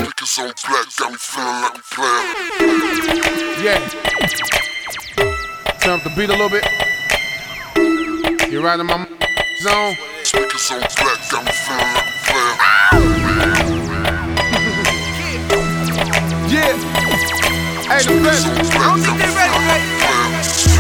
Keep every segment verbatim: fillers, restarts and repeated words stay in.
Speakers on black, got me feeling like a player. Yeah. Turn up the beat a little bit. You're right in my zone. Speakers on black, got me feeling like a player. Yeah. Hey, the best. I don't think they ready, ready.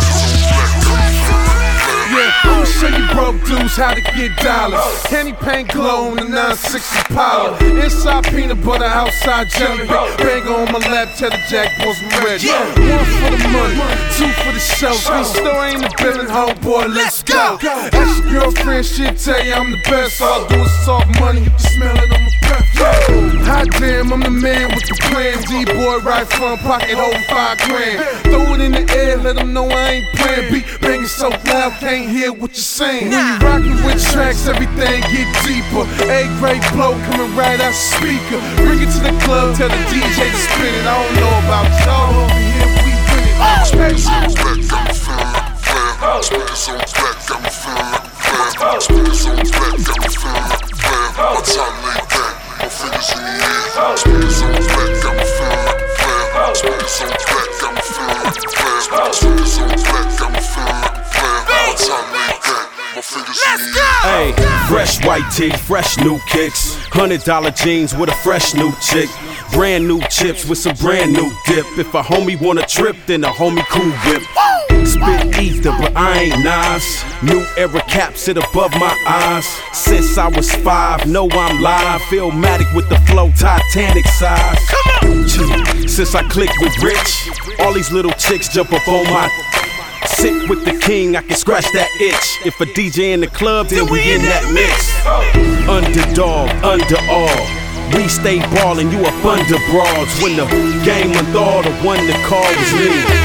Yeah, I'ma show you broke dudes how to get dollars. Candy paint glow on the nine sixty Impala. Inside peanut butter, outside jelly. Bang on my lap, tell the jack boys I'm ready. One for the money, two for the show. Three store ain't the building, homeboy, let's go. Ask your girlfriend, she'll tell you I'm the best. All I do is talk money, you can smell it on my breath. Hot damn, I'm the man with the plan. D-boy right front pocket, holding five grand. Throw it in the air, let them know I ain't playing. Beat banging so loud, can't hear what you're saying. When you rockin' with tracks, everything get deeper. A-grade flow coming right out the speaker. Bring it to the club, tell the D J to spin it. I don't know about y'all over here, we win it. Speakers on black, got me feeling like a player. Speakers on black, got me feeling like a player. Speakers on black, got me feeling like a player. My time laid back, my fingers in the air. Speakers on black, got me feeling like a player. Speakers on black, got me feeling like a player. Speakers on black, got me feeling like a player. My time laid back, my fingers in the air. Hey, fresh white tee, fresh new kicks. Hundred dollar jeans with a fresh new chick. Brand new chips with some brand new dip. If a homie want a trip, then a homie cool whip. Spit ether, but I ain't Nas. New era cap sit above my eyes. Since I was five, know I'm live. Philmatic with the flow, Titanic size. Come on! Since I clicked with Rich, all these little chicks jump up on my. Sit with the king, I can scratch that itch. If a D J in the club, then we in that mix. Underdog, under all. We stay ballin', you up under broads. When the game unthawed, the one to call was me.